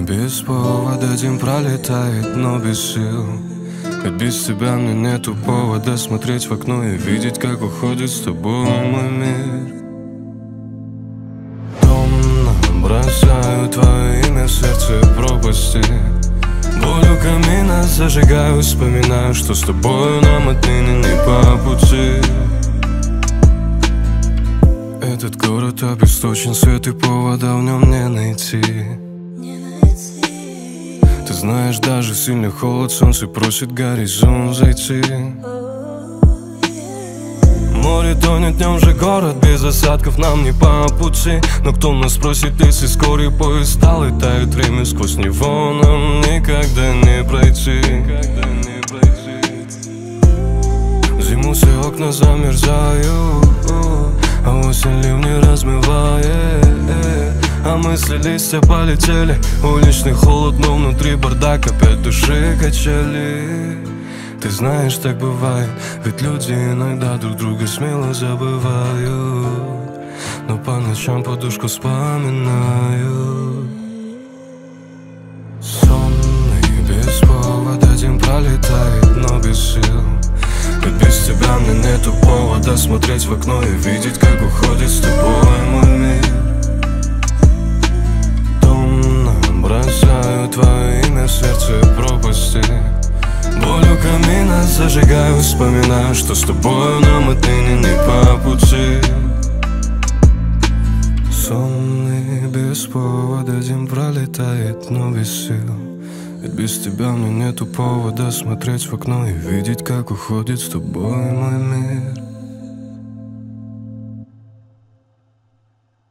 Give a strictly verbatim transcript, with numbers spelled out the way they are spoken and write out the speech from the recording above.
Без повода день пролетает, но без сил. Ведь без тебя мне нету повода смотреть в окно и видеть, как уходит с тобой мой мир. Томно бросаю твое имя в сердце пропасти. Болью камина зажигаю, вспоминаю, что с тобою нам отныне не по пути. Этот город обесточен, свет и повода в нем не найти. Ты знаешь, даже сильный холод, солнце просит горизонт зайти. Море тонет, днем же город, без осадков нам не по пути. Но кто нас спросит, если скорый поезд стал и тает время, сквозь него нам никогда не пройти. Зиму все окна замерзают, а осень ливни размывает. А мысли листья полетели, уличный холод, но внутри бардак, опять души качели. Ты знаешь, так бывает, ведь люди иногда друг друга смело забывают, но по ночам подушку вспоминают. Сонный, без повода день пролетает, но без сил. Ведь без тебя мне нету повода смотреть в окно и видеть, как уходит с тобой мой мир. Томно бросаю твое имя в сердце пропасти. Болью камина зажигаю, вспоминаю, что с тобою нам отныне не по пути. Сонный, без повода день пролетает, но без сил. Ведь без тебя мне нету повода смотреть в окно и видеть, как уходит с тобой мой мир.